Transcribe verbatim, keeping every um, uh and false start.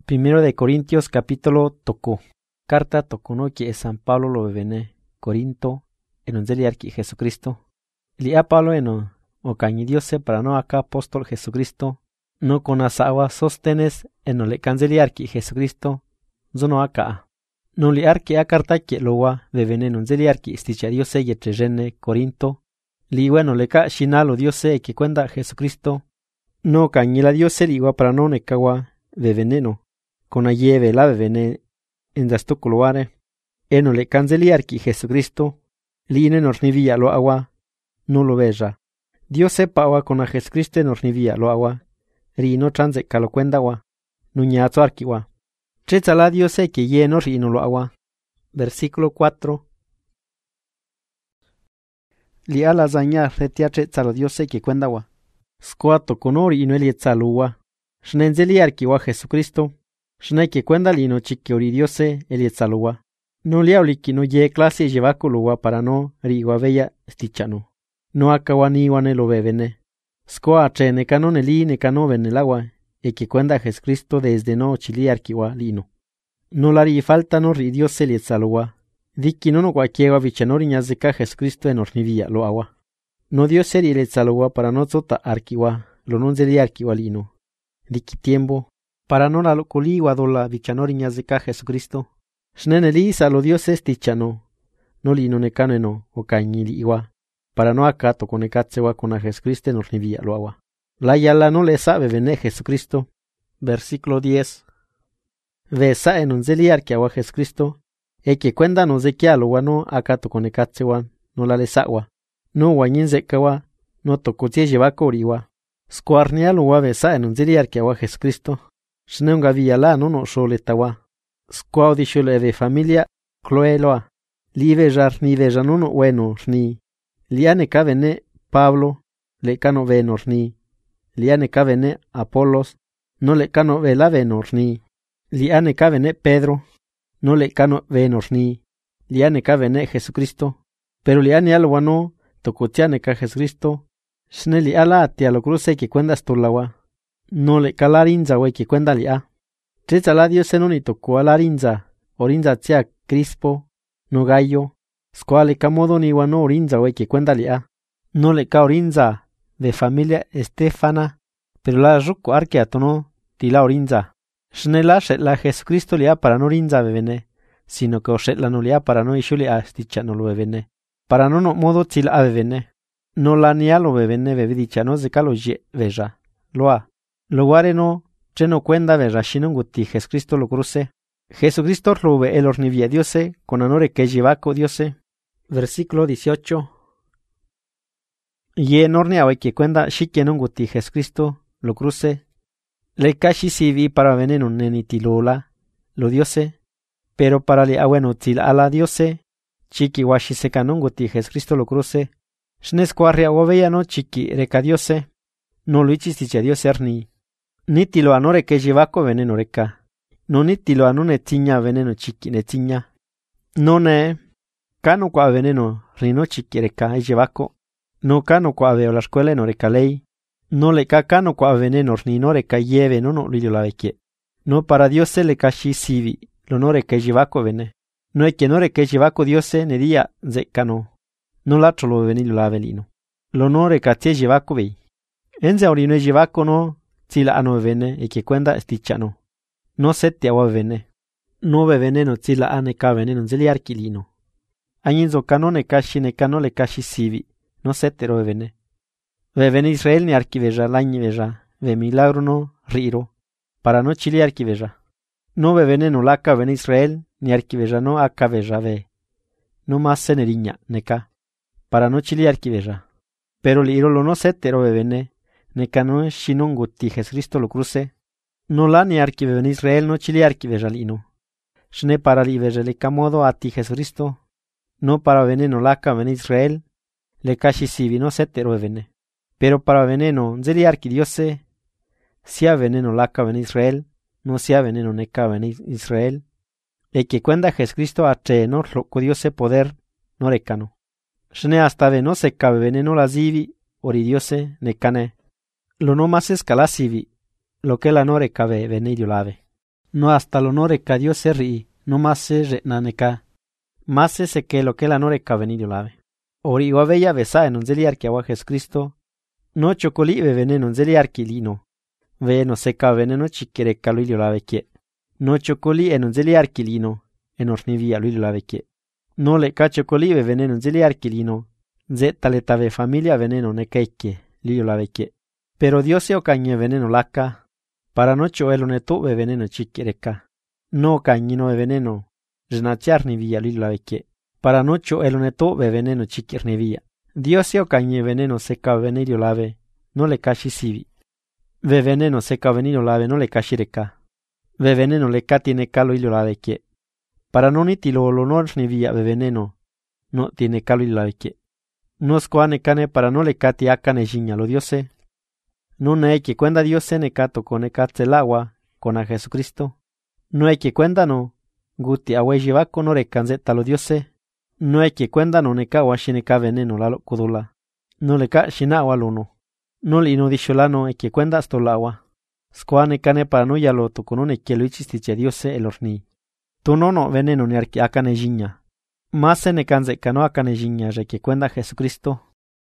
Primero de Corintios capítulo tocó. Carta tocono que San Pablo lo bebene Corinto en un zeliarki Jesucristo. Lia Pablo eno o cañi Diose para no acá apóstol Jesucristo. No con asawa sostenes en le canzeliarki Jesucristo. Zono acá. No liarki a carta que loa bebene en un zeliarki sticha Diose y trejene Corinto. Li bueno le ca shinalo Diose que cuenta Jesucristo. No cañi la Diose ligua para no ne cawa de veneno. Con ayeve la bebene en dastuculuare. Eno le canzeliarki Jesucristo. Line nornivia lo agua. No lo veja. Dios sepa agua con a Jesucristo nornivia lo agua. Ri no transe calocuenda agua. Nuñazo arquiwa. Chezala Dios se que lleno ri no lo agua. Versículo cuatro. Li ala zaña retia chezalo Dios se que cuenda agua. Squato con ori y no elietzalua. Shnenzeliarki wa Jesucristo. Shnai que cuenda lino chique ori Dios se elietzalua. No liauliki no ye clase llevaculua para no rigua bella stichano. No acawani wane lo bebene. Scoa che ne canone li ne canoven el agua, e que cuenda Jesucristo desde no chiliarquiwa lino. No la ri falta no ri Dios se lietzalua. Diki no no guaquieva vichanori ñazeca Jesucristo en ornivia lo agua. No Dios se lietzalua para no zota arquiwa, lo non zeliarquiwa lino. Diki tiempo, para no la locoliwa dola vichanori ñazeca Jesucristo. Shneneli salo Dios estichano, no lino necaneno o cañili igua, para no acato con ecatsewa con a Jesucristo en ornivia lo agua. La yala no le sabe vene Jesucristo. Versículo diez. Vesa en un zeliar que agua Jesucristo, e que cuenda no ze que alo no acato con ecatsewa, no la les agua. No guañin zecawa, no tocotie lleva coriwa. Squarnia lo vesa en un zeliar que agua Jesucristo. Shnenga villa no no soletawa. Squao dishule de familia, cloeloa. Live jar ni veja no no bueno ni. Liane cavene Pablo, le cano venor ni. Liane cavene Apolos, no le cano vela venor ni. Liane cavene Pedro, no le cano venor ni. Liane cavene Jesucristo, pero liane alwano, tocotiane ca Jesucristo. Sneli ala atia lo cruce que cuendas tulawa. No le calarinza we que cuenda lia. Treza la Dios en unito cualarinza, orinza tia Crispo, no gallo, squale camodo ni guano orinza we que cuenda lia. No le ca orinza, de familia Estefana, pero la ruco arqueatono, tila orinza. Shnela la Jesucristo lia para no orinza bebene, sino que oshet la no lia para no ishuli a sticha no lo bebene. Para no no modo tila a bebene. No la nia lo bebene bebedicha no ze calo ye veja. Loa. Lo guare no. No cuenda verra shinon guti Jesucristo lo cruce. Jesucristo rube el ornivia Diose, con anore que llevaco Diose. Versículo dieciocho. Y en ornea que cuenda shikenon guti Jesucristo lo cruce. Le cashi sivi para veneno nenitilola, lo Diose. Pero para le abueno til ala Diose. Chiki washi sekanon guti Jesucristo lo cruce. Shnes cuarria oveya no chiki reca Diose. No lo ichisticha Diose arni. Nitilo anore que llevaco veneno reca. No nitilo anone tiña veneno chiqui ne tiña. No ne. Cano qua veneno rino chiqui reca e llevaco. No cano qua veo la escuela no reca ley. No le ca cano qua veneno ni no reca lleve no no lidio la vecchie. No para Dios se le cashi sivi. Lo no reca llevaco vene. No e que no reca llevaco Dios se ne dia ze cano. No la trolo venilo la velino. Lo no reca te llevaco vei. Enze orino e llevaco no. Tila ano vene e que cuenda stichano. No se te agua vene. No be veneno tila ane ka veneno zeli arquilino. Añinzo cano ne cashi ne cano le cashi sivi. No se te ro vene. Ve vene Israel ni arquiveja lañi veja. Ve milagro no riro. Para no chili arquiveja. No be veneno laca vene Israel ni arquiveja no aca veja ve. No más se neriña neca. Para no chili arquiveja. Pero liro lo no se te ro vene. Necano shinon guti Jesucristo lo cruce. No la ni arquive en Israel no chili arquive jalino. Shne para live le camodo a ti Jesucristo. No para veneno laca en Israel. Le cashi sivi no se te vene. Pero para veneno zeli arqui Diose. Sia veneno laca en Israel. No sia veneno neca en Israel. E que cuenda Jesucristo a tre no loco Diose poder no recano. Shne hasta ve no se cabe veneno la zivi ori Diose necane. Lo no más escalasivi, lo que la nore cabe venir lave. no hasta lo no reca Dios se ri, no más se renaneca, más se se que lo que la no reca venir lave. Ori wa bella besa en un zeliar que agua Jesucristo, no chocoli ve veneno un zeliar que lino, ve no seca veneno chiquere calo ilio lave que, no chocoli en un zeliar que lino, en ornivia lo ilio lave que, no le ca chocoli ve veneno un zeliar que lino, ze taletave familia veneno ne keike, ilio lave que, pero Dios se ocañe veneno laca, para no choelo ne tu ve veneno chiquereca, no cañino ve veneno, renachar ni via lo ilio lave que, para no choelo ne tu ve veneno chiquer ni via. Dios se ocañe veneno seca veneno lave, no le cashi sivi. Ve veneno seca veneno lave, no le cashi reca. Ve veneno le ca tiene calo ilio lave que. Para no ni tilo lo no ni via ve veneno, no tiene calo ilio lave que. No scoane cane para no le cati acane jiña lo Diose. No ne hay que cuenda Dios se ne cato con ne catse el agua, con a Jesucristo. No hay que cuenda no, guti agua lleva con ore canzeta lo Diose. No hay que cuenda no ne ca washine ca veneno la lo kudula. No le ca shina waluno. No le ino disholano hay que cuenda hasta el agua. Scoane cane para no ya lo to con un que lo ichistiche Diose el horni. Tu no no veneno ni arki acane jiña. Más se ne canze cano acane jiña re que cuenda Jesucristo.